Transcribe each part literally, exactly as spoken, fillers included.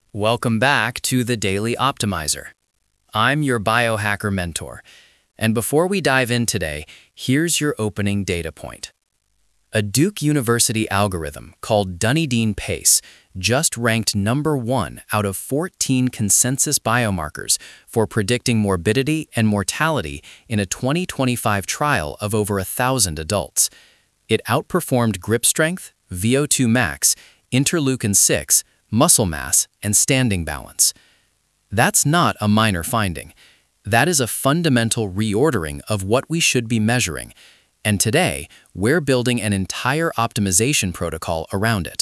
Welcome back to the Daily Optimizer. I'm your biohacker mentor, and before we dive in today, here's your opening data point. A Duke University algorithm called Dunedin PACE just ranked number one out of fourteen consensus biomarkers for predicting morbidity and mortality in a twenty twenty-five trial of over a thousand adults. It outperformed grip strength, V O two max, interleukin six, muscle mass, and standing balance. That's not a minor finding. That is a fundamental reordering of what we should be measuring, and today we're building an entire optimization protocol around it.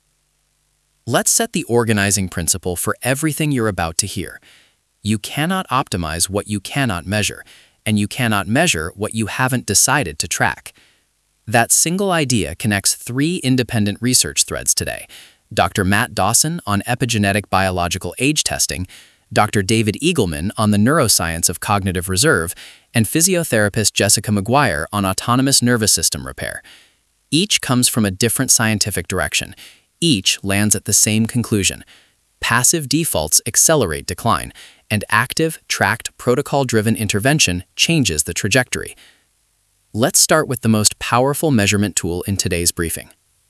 Let's set the organizing principle for everything you're about to hear. You cannot optimize what you cannot measure, and you cannot measure what you haven't decided to track. That single idea connects three independent research threads today: Doctor Matt Dawson on epigenetic biological age testing, Doctor David Eagleman on the neuroscience of cognitive reserve, and physiotherapist Jessica McGuire on autonomous nervous system repair. Each comes from a different scientific direction. Each lands at the same conclusion: passive defaults accelerate decline, and active, tracked, protocol-driven intervention changes the trajectory. Let's start with the most powerful measurement tool in today's briefing.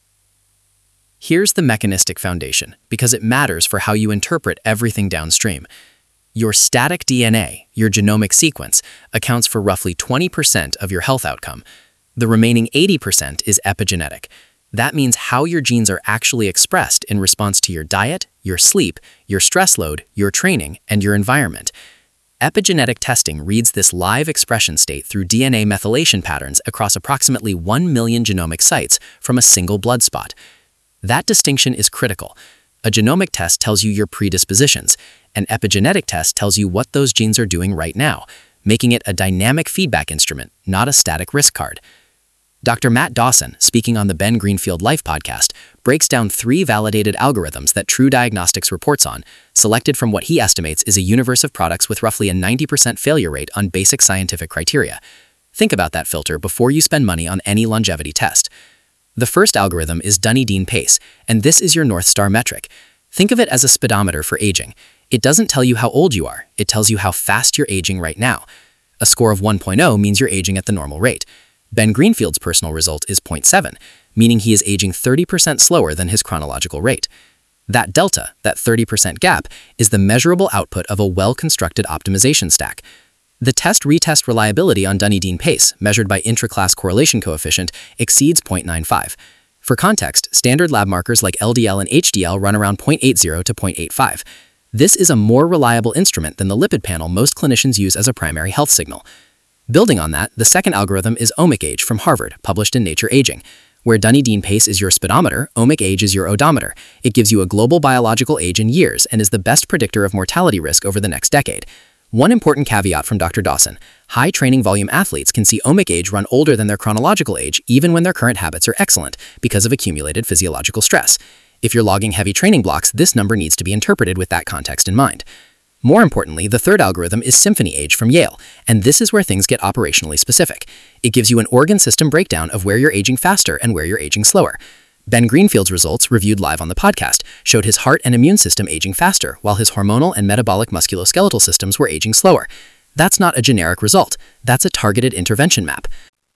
Here's the mechanistic foundation, because it matters for how you interpret everything downstream. Your static D N A, your genomic sequence, accounts for roughly twenty percent of your health outcome. The remaining eighty percent is epigenetic. That means how your genes are actually expressed in response to your diet, your sleep, your stress load, your training, and your environment. Epigenetic testing reads this live expression state through D N A methylation patterns across approximately one million genomic sites from a single blood spot. That distinction is critical. A genomic test tells you your predispositions. An epigenetic test tells you what those genes are doing right now, making it a dynamic feedback instrument, not a static risk card. Doctor Matt Dawson, speaking on the Ben Greenfield Life podcast, breaks down three validated algorithms that True Diagnostics reports on, selected from what he estimates is a universe of products with roughly a ninety percent failure rate on basic scientific criteria. Think about that filter before you spend money on any longevity test. The first algorithm is Dunedin PACE, and this is your North Star metric. Think of it as a speedometer for aging. It doesn't tell you how old you are, it tells you how fast you're aging right now. A score of one point zero means you're aging at the normal rate. Ben Greenfield's personal result is zero point seven, meaning he is aging thirty percent slower than his chronological rate. That delta, that thirty percent gap, is the measurable output of a well-constructed optimization stack. The test-retest reliability on Dunedin PACE, measured by intra-class correlation coefficient, exceeds zero point nine five. For context, standard lab markers like L D L and H D L run around zero point eight zero to zero point eight five. This is a more reliable instrument than the lipid panel most clinicians use as a primary health signal. Building on that, the second algorithm is Omic Age from Harvard, published in Nature Aging. Where Dunedin PACE is your speedometer, Omic Age is your odometer. It gives you a global biological age in years and is the best predictor of mortality risk over the next decade. One important caveat from Doctor Dawson: high training volume athletes can see Omic Age run older than their chronological age even when their current habits are excellent because of accumulated physiological stress. If you're logging heavy training blocks, this number needs to be interpreted with that context in mind. More importantly, the third algorithm is Symphony Age from Yale, and this is where things get operationally specific. It gives you an organ system breakdown of where you're aging faster and where you're aging slower. Ben Greenfield's results, reviewed live on the podcast, showed his heart and immune system aging faster, while his hormonal and metabolic musculoskeletal systems were aging slower. That's not a generic result. That's a targeted intervention map.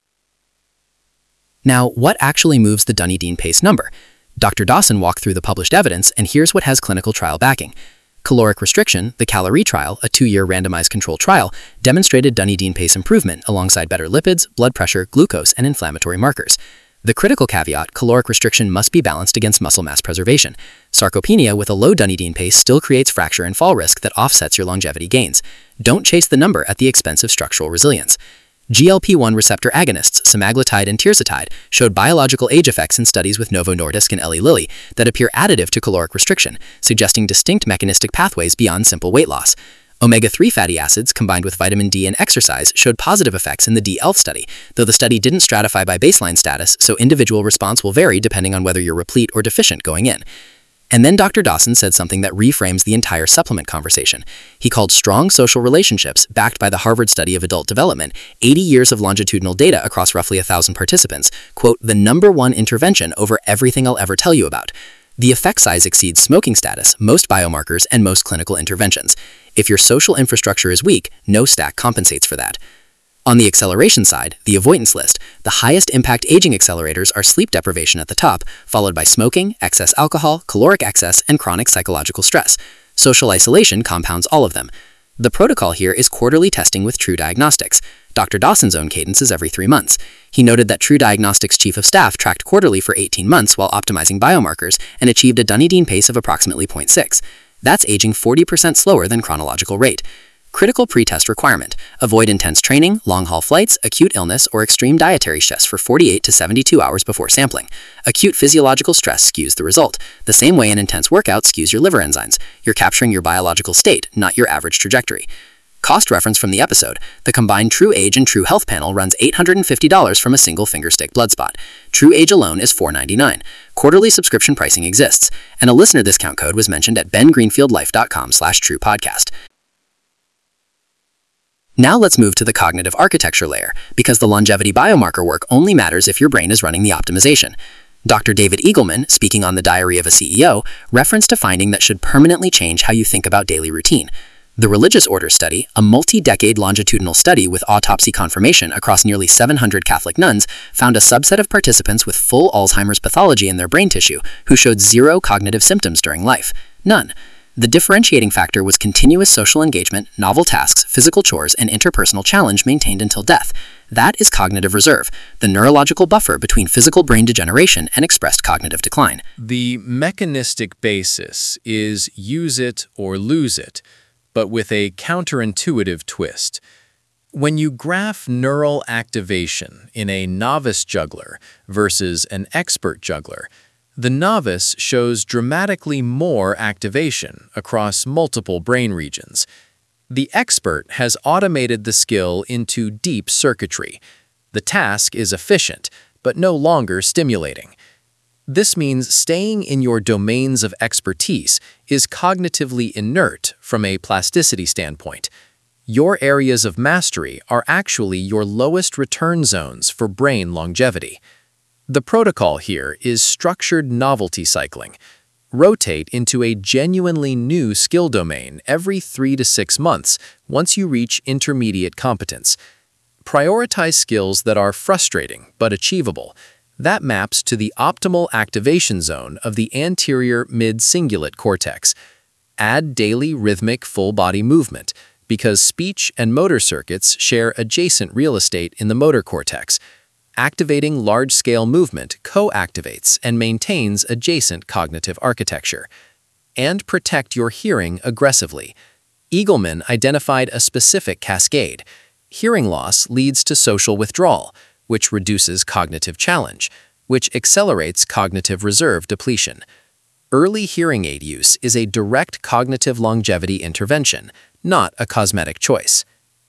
Now, what actually moves the Dunedin PACE number? Doctor Dawson walked through the published evidence, and here's what has clinical trial backing. Caloric restriction, the Calorie trial, a two-year randomized controlled trial, demonstrated Dunedin PACE improvement alongside better lipids, blood pressure, glucose, and inflammatory markers. The critical caveat: caloric restriction must be balanced against muscle mass preservation. Sarcopenia with a low Dunedin PACE still creates fracture and fall risk that offsets your longevity gains. Don't chase the number at the expense of structural resilience. G L P one receptor agonists, semaglutide and tirzepatide, showed biological age effects in studies with Novo Nordisk and Eli Lilly that appear additive to caloric restriction, suggesting distinct mechanistic pathways beyond simple weight loss. omega three fatty acids combined with vitamin D and exercise showed positive effects in the D E L F study, though the study didn't stratify by baseline status, so individual response will vary depending on whether you're replete or deficient going in. And then Doctor Dawson said something that reframes the entire supplement conversation. He called strong social relationships, backed by the Harvard study of adult development, eighty years of longitudinal data across roughly one thousand participants, quote, the number one intervention over everything I'll ever tell you about. The effect size exceeds smoking status, most biomarkers, and most clinical interventions. If your social infrastructure is weak, no stack compensates for that. On the acceleration side, the avoidance list, the highest impact aging accelerators are sleep deprivation at the top, followed by smoking, excess alcohol, caloric excess, and chronic psychological stress. Social isolation compounds all of them. The protocol here is quarterly testing with True Diagnostics. Doctor Dawson's own cadence is every three months. He noted that True Diagnostics' chief of staff tracked quarterly for eighteen months while optimizing biomarkers and achieved a Dunedin pace of approximately zero point six. That's aging forty percent slower than chronological rate. Critical pretest requirement: avoid intense training, long-haul flights, acute illness, or extreme dietary stress for forty-eight to seventy-two hours before sampling. Acute physiological stress skews the result, the same way an intense workout skews your liver enzymes. You're capturing your biological state, not your average trajectory. Cost reference from the episode: the combined True Age and True Health panel runs eight hundred fifty dollars from a single fingerstick blood spot. True Age alone is four hundred ninety-nine dollars. Quarterly subscription pricing exists, and a listener discount code was mentioned at ben greenfield life dot com slash true podcast. Now let's move to the cognitive architecture layer, because the longevity biomarker work only matters if your brain is running the optimization. Doctor David Eagleman, speaking on the Diary of a C E O, referenced a finding that should permanently change how you think about daily routine. The Religious Order Study, a multi-decade longitudinal study with autopsy confirmation across nearly seven hundred Catholic nuns, found a subset of participants with full Alzheimer's pathology in their brain tissue who showed zero cognitive symptoms during life. None. The differentiating factor was continuous social engagement, novel tasks, physical chores, and interpersonal challenge maintained until death. That is cognitive reserve, the neurological buffer between physical brain degeneration and expressed cognitive decline. The mechanistic basis is use it or lose it, but with a counterintuitive twist. When you graph neural activation in a novice juggler versus an expert juggler, the novice shows dramatically more activation across multiple brain regions. The expert has automated the skill into deep circuitry. The task is efficient, but no longer stimulating. This means staying in your domains of expertise is cognitively inert from a plasticity standpoint. Your areas of mastery are actually your lowest return zones for brain longevity. The protocol here is structured novelty cycling. Rotate into a genuinely new skill domain every three to six months once you reach intermediate competence. Prioritize skills that are frustrating but achievable. That maps to the optimal activation zone of the anterior mid-cingulate cortex. Add daily rhythmic full-body movement, because speech and motor circuits share adjacent real estate in the motor cortex. Activating large-scale movement co-activates and maintains adjacent cognitive architecture. And protect your hearing aggressively. Eagleman identified a specific cascade. Hearing loss leads to social withdrawal, which reduces cognitive challenge, which accelerates cognitive reserve depletion. Early hearing aid use is a direct cognitive longevity intervention, not a cosmetic choice.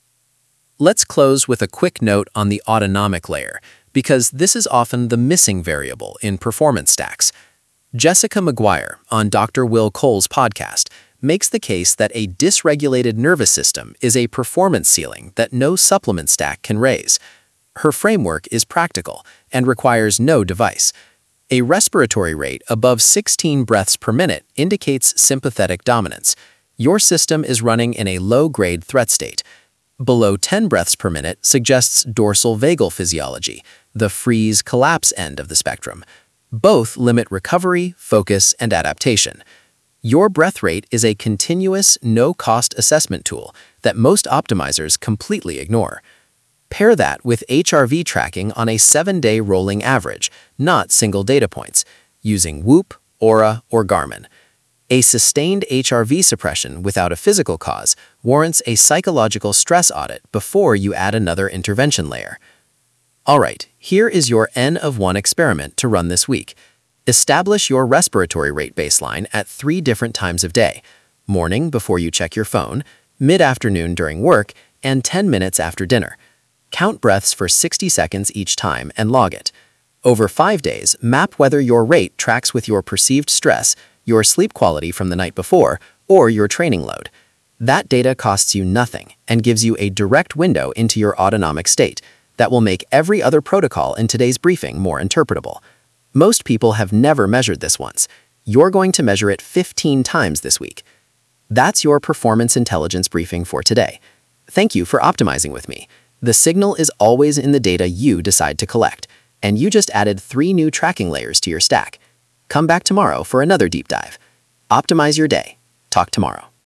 Let's close with a quick note on the autonomic layer, because this is often the missing variable in performance stacks. Jessica McGuire, on Doctor Will Cole's podcast, makes the case that a dysregulated nervous system is a performance ceiling that no supplement stack can raise. Her framework is practical and requires no device. A respiratory rate above sixteen breaths per minute indicates sympathetic dominance. Your system is running in a low-grade threat state. Below ten breaths per minute suggests dorsal vagal physiology, the freeze-collapse end of the spectrum. Both limit recovery, focus, and adaptation. Your breath rate is a continuous, no-cost assessment tool that most optimizers completely ignore. Pair that with H R V tracking on a seven-day rolling average, not single data points, using Whoop, Aura, or Garmin. A sustained H R V suppression without a physical cause warrants a psychological stress audit before you add another intervention layer. All right, here is your N of one experiment to run this week. Establish your respiratory rate baseline at three different times of day: morning before you check your phone, mid-afternoon during work, and ten minutes after dinner. Count breaths for sixty seconds each time and log it. Over five days, map whether your rate tracks with your perceived stress, your sleep quality from the night before, or your training load. That data costs you nothing and gives you a direct window into your autonomic state that will make every other protocol in today's briefing more interpretable. Most people have never measured this once. You're going to measure it fifteen times this week. That's your performance intelligence briefing for today. Thank you for optimizing with me. The signal is always in the data you decide to collect, and you just added three new tracking layers to your stack. Come back tomorrow for another deep dive. Optimize your day. Talk tomorrow.